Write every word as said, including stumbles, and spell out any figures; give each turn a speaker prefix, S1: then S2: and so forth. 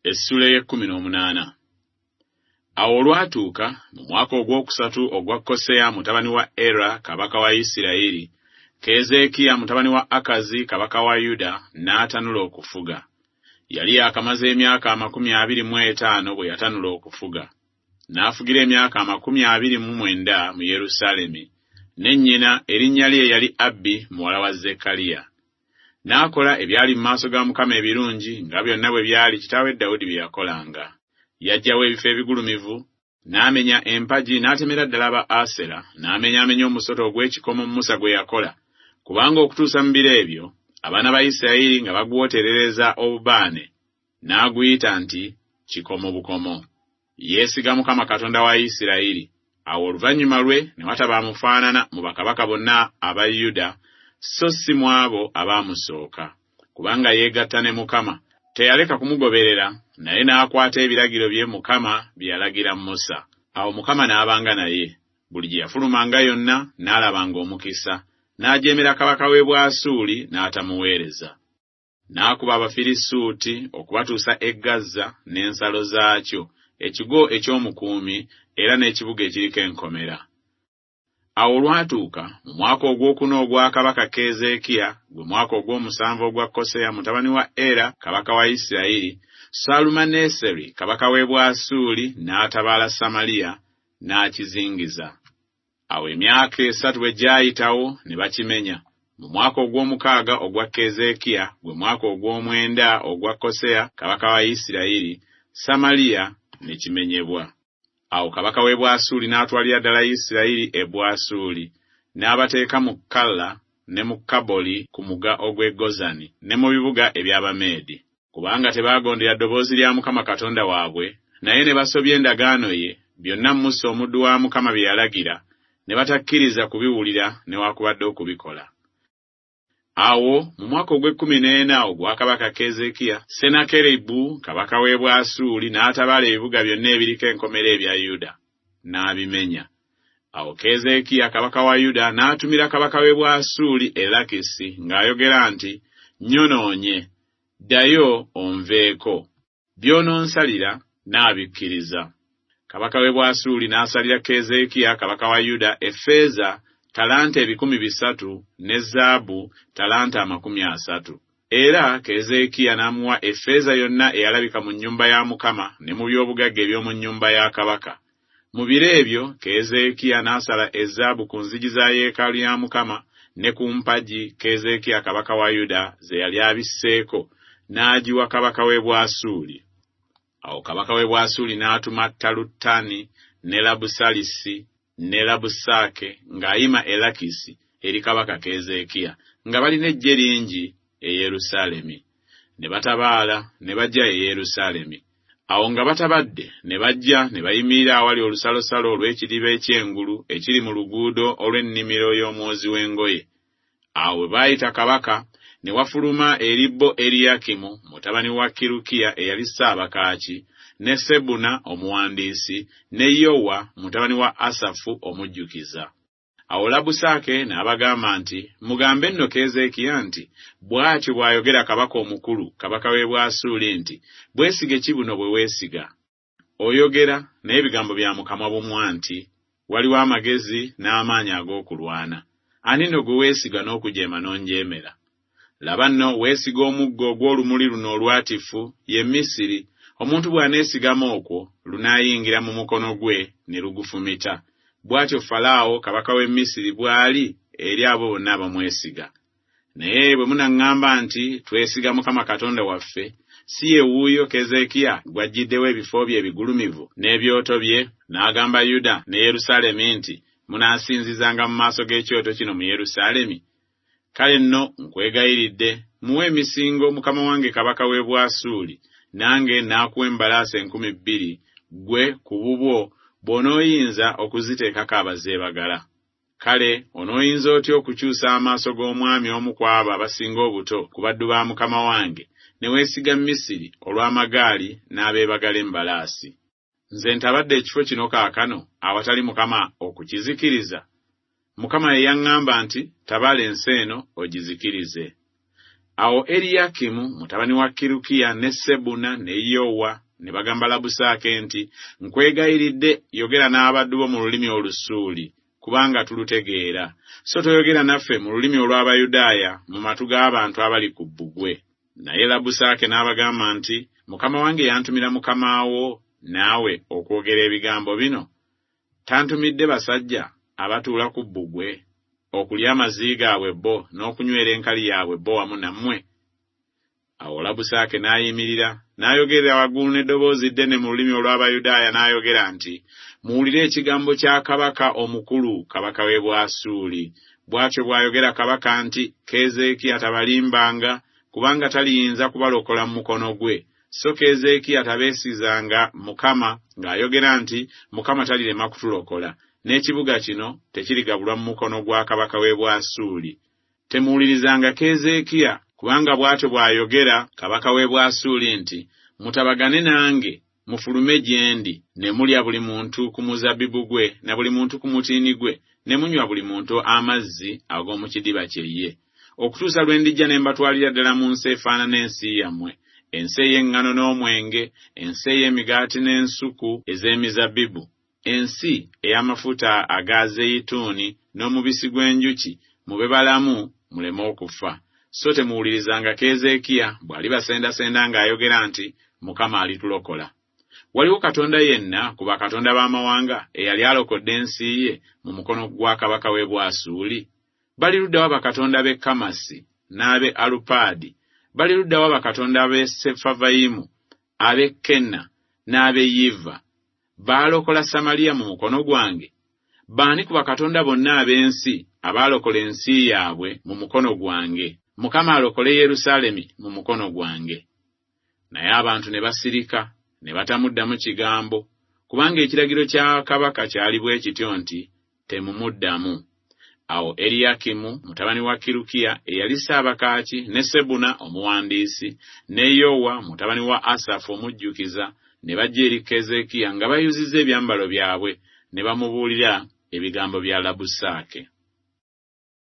S1: Essula y'ekkumi n'omunaana. Awo olwatuuka mu mwaka ogwokusatu ogwa Koseya mutabani wa Era kabaka wa Isirayiri, Keezeekiya mutabani wa Akazi kabaka wa Yuda n'atanula okufuga. Yali yakamaze emyaka amakumi abiri mu etaano bwe yatanula okufuga. N'afugira emyaka amakumi abiri mu mwenda mu Yerusaalemi, ne nnyina erinnya lye yali Abbi muwala wa Zekkaliya. N'akola ebyali mu maaso ga Mukama ebirungi nga byonna bwe byali kitaawe Dawudi bye yakolanga. Yaggyawo ebifo ebigulumivu, n'amenya empagi n'atemera ddala aba Asera, n'amenyaamenya omusota ogw'ekikomo Musa gwe yakola, kubanga okutuusa mu biro ebyo abaana ba Isirayiri nga bagwoterereza obubaane, n'aguyita nti kikomo bukomo. Yeesiga Mukama Katonda wa Isirayiri. Awo oluvannyuma lwe ne wataba amufaanana mu bakabaka bonna aba Yuda, so si mu abo abaamusooka, kubanga yeegatta ne Mukama. Teyaleka kumugoberera, naye n'akwata ebiragiro bye Mukama bye yalagira Musa. Awo Mukama n'abanga naye. Buli gye yafulumanga yonna n'alabanga omukisa, n'ajeemera kabaka w'e Bwasuli n'atamuweereza. N'akuba Abafirisuuti okubatuusa e Gaza n'ensalo zaakyo, ekigo eky'omukuumi era n'ekibuga ekiriko enkomera. Awo olwatuuka mu mwaka ogwokuna ogwa kabaka Keezeekiya, gwe mwaka ogw'omusanvu ogwa Koseya mutabani wa Era kabaka wa Isirayiri, Salumaneseri kabaka w'e Bwasuli n'atabaala Samaliya n'akizingiza. Awo emyaka esatu bwe gyayitawo ne bakimenya. Mu mwaka ogw'omukaaga ogwa Keezeekiya, gwe mwaka ogw'omwenda ogwa Koseya kabaka wa Isirayiri, Samaliya ne kimenyebwa. Awo kabaka w'e Bwasuli n'atwalira ddala Isirayiri e Bwasuli, n'abateeka mu Kalla ne mu Kaboli ku mugga ogw'e Gozani ne mu bibuga eby'Abameedi, kubanga tebaagondera ddoboozi lya Mukama Katonda waabwe, naye ne basobya endagaano ye, byonna Musa omuddu wa Mukama bye yalagira, ne batakkiriza kubiwulira newaakubadde okubikola. Awo mu mwaka ogw'ekkumi n'ena ogwa kabaka Keezeekiya, Senakeribu kabaka w'e Bwasuli n'atabaala ebibuga byonna ebiriko enkomera ebya Yuda, n'abimenya. Awo Keezeekiya kabaka wa Yuda n'atumira kabaka w'e Bwasuli e Lakisi ng'ayogera nti, "Nyonoonye, ddayo onveeko. By'ononsalira n'abikkiriza." Kabaka w'e Bwasuli n'asalira Keezeekiya kabaka wa Yuda effeeza talanta ebikumi bisatu ne zaabu talanta amakumi asatu. Era Keezeekiya n'amuwa effeeza yonna eyalabika mu nnyumba ya Mukama ne mu by'obugagga eby'omu nnyumba ya kabaka. Mu biro ebyo Keezeekiya n'asala ezaabu ku nzigi za yeekaalu ya Mukama ne ku mpagi Keezeekiya kabaka wa Yuda ze yali abisseeko, n'agiwa kabaka w'e Bwasuli. Awo kabaka w'e Bwasuli n'atuma Talutani ne Labusalisi ne Labusake ng'ayima e Lakisi eri kabaka Keezeekiya, nga balina eggye lingi e Yerusaalemi. Ne batabaala ne bajja e Yerusaalemi. Awo nga batabadde ne bajja ne bayimirira awali olusalosalo olw'ekidiba eky'engulu ekiri mu luguudo olw'ennimiro y'omwozi w'engoye. Awo bwe baayita kabaka, ne wafuluma eribbo Eriyakimu mutabani wa Kirukiya eyali ssaabakaaki, ne Sebuna omuwandiisi, ne Yowa mutabani wa Asafu omujjukiza. Awo Labusake n'abagamba nti, "Mugambe nno Keezeekiya nti, bw'atyo bw'ayogera kabaka omukulu, kabaka w'e Bwasuli nti, bwesige ki buno bwe weesiga? Oyogera naye ebigambo bya Mukama bumwa nti, waliwo amagezi n'amaanyi ag'okulwana. Ani nno gwe weesiga n'okujeema n'onjeemera? Laba nno weesiga omuggo ogw'olumuli luno olwatifu, ye Misiri. Omuntu bw'aneesigama okwo, lunaayingira mu mukono gwe ne lugufumita. Bw'atyo Falaawo kabaka w'e Misiri bw'ali eri abo bonna abamwesiga. Naye bwe munaŋŋamba nti twesiga Mukama Katonda waffe, si ye wuuyo Keezeekiya gw'ajjiddewo ebifo bye ebigulumivu n'ebyoto bye, n'agamba Yuda ne Yerusaalemi nti, munaasinzizanga mu maaso g'ekyoto kino mu Yerusaalemi? Kale nno nkwegayiridde, muwe emisingo mukama wange kabaka w'e Bwasuli, nange naakuwa embalaasi enkumi bbiri, gwe ku bubwo bw'onooyinza okuziteekako abazeebagala. Kale onooyinza otya okukyusa amaaso g'omwami omu ku abo abasinga obuto ku baddu ba mukama wange, ne weesiga Misiri olw'amagaali n'abeebagala embalaasi? Nze ntabadde ekifo kino kaakano awatali Mukama okukizikiriza? Mukama ye yaŋŋamba nti, tabaala ensi eno ogizikirize. Awo Eriyakimu mutabani wa Kirukiya ne Sebuna ne Yowa ne bagamba Labusake nti, nkwegayiridde yogera n'abaddu bo mu lulimi olusuuli, kubanga tulutegeera, so toyogera naffe mu lulimi olw'Abayudaaya mu matu g'abantu abali ku bbugwe. Naye Labusake n'abagamba nti, Mukama wange yantumira mukama wo naawe okwogera ebigambo bino? Tantumidde basajja abatuula ku bbugwe okulya amazzi gaabwe bo n'okunywera enkali yaabwe bo wamu nammwe? Awo Labusake n'ayimirira n'ayogerera waggulu n'eddoboozi ddene mu lulimi olw'Abayudaaya n'ayogera nti, muwulire ekigambo kya kabaka omukulu, kabaka w'e Bwasuli. Bw'atyo bw'ayogera kabaka nti, Keezeekiya tabalimbanga, kubanga taliyinza kubalokola mu mukono gwe. So Keezeekiya tabeesizanga Mukama ng'ayogera nti, Mukama talirema kutulokola, n'ekibuga kino tekirigabulwa mu mukono gwa kabaka w'e Bwasuli. Temuwulirizanga Keezeekiya, kubanga bw'atyo bw'ayogera kabaka w'e Bwasuli nti, mutabagane nange, mufulume gye ndi, ne mulya buli muntu ku muzabbibu gwe na buli muntu ku mutiini gwe, ne munywa buli muntu amazzi ag'omu kidiba kye ye, okutuusa lwe ndijja ne mbatwalira ddala mu nsi efaanana ensi yammwe, ensi ey'eŋŋano n'omwenge, ensi ey'emigaati n'ensuku ez'emizabbibu, ensi ey'amafuta aga zeyituuni n'omubisi gw'enjuki, mube balamu muleme okufa. So temuwulirizanga Keezeekiya bw'alibasendasenda ng'ayogera nti, Mukama alitulokola. Waliwo Katonda yenna ku bakatonda b'amawanga eyali alokodde ensi ye mu mukono gwa kabaka w'e Bwasuli? Bali luddawa bakatonda b'e Kamasi n'ab'e Alupaadi? Bali luddawa bakatonda b'e Sefavayimu, ab'e Kenna n'ab'e Yiva? Baalokola Samaliya mu mukono gwange? Baani ku bakatonda bonna ab'ensi abaalokola ensi yaabwe mu mukono gwange? Mukama alokole Yerusaalemi mu mukono gwange. Naye abantu ne basirika, ne batamuddamu kigambo, kubanga ekiragiro kya kabaka kyali bwe kityo nti, temumuddamu. Awo Eriyakimu mutabani wa Kirukiya eyali ssaabakaaki, ne Sebuna omuwandiisi, ne Yowa mutabani wa Asafu omujjukiza, ne bajja eri Keezeekiya nga bayuzizza ebyambalo byabwe, ne bamubuulira ebigambo bya Labusake.